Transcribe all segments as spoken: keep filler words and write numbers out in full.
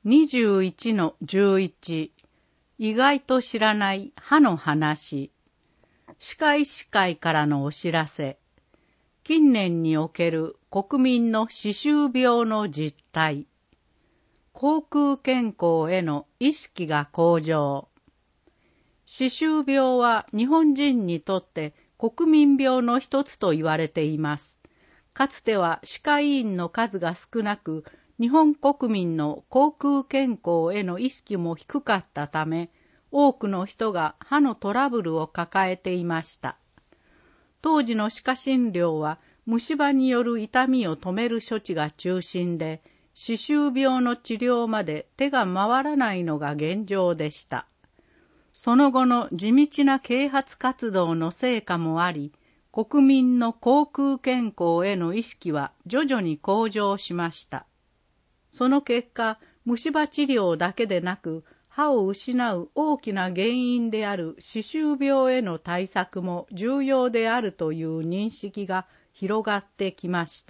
にじゅういちのじゅういち 意外と知らない歯の話。歯科医師会からのお知らせ。近年における国民の歯周病の実態。口腔健康への意識が向上。歯周病は日本人にとって国民病の一つと言われています。かつては歯科医院の数が少なく、日本国民の口腔健康への意識も低かったため、多くの人が歯のトラブルを抱えていました。当時の歯科診療は虫歯による痛みを止める処置が中心で、歯周病の治療まで手が回らないのが現状でした。その後の地道な啓発活動の成果もあり、国民の口腔健康への意識は徐々に向上しました。その結果、虫歯治療だけでなく、歯を失う大きな原因である歯周病への対策も重要であるという認識が広がってきました。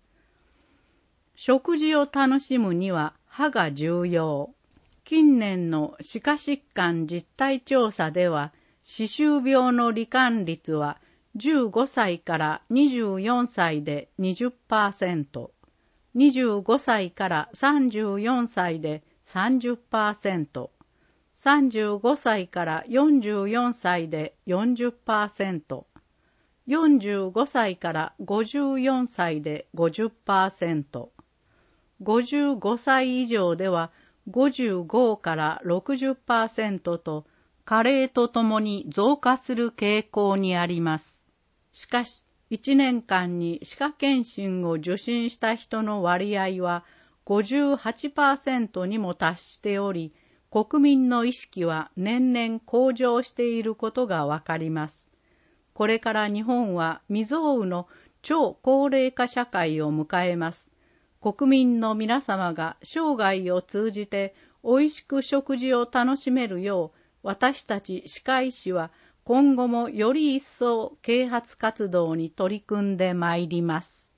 食事を楽しむには歯が重要。近年の歯科疾患実態調査では、歯周病の罹患率はじゅうごさいからにじゅうよんさいで にじゅっパーセント、にじゅうごさいからさんじゅうよんさいで さんじゅっパーセント、さんじゅうごさいからよんじゅうよんさいで よんじゅっパーセント、よんじゅうごさいからごじゅうよんさいで ごじゅっパーセント、ごじゅうごさい以上ではごじゅうごからろくじゅっパーセントと加齢とともに増加する傾向にあります。しかし、いちねんかんに歯科検診を受診した人の割合は ごじゅうはちパーセント にも達しており、国民の意識は年々向上していることがわかります。これから日本は未曾有の超高齢化社会を迎えます。国民の皆様が生涯を通じておいしく食事を楽しめるよう、私たち歯科医師は今後もより一層啓発活動に取り組んでまいります。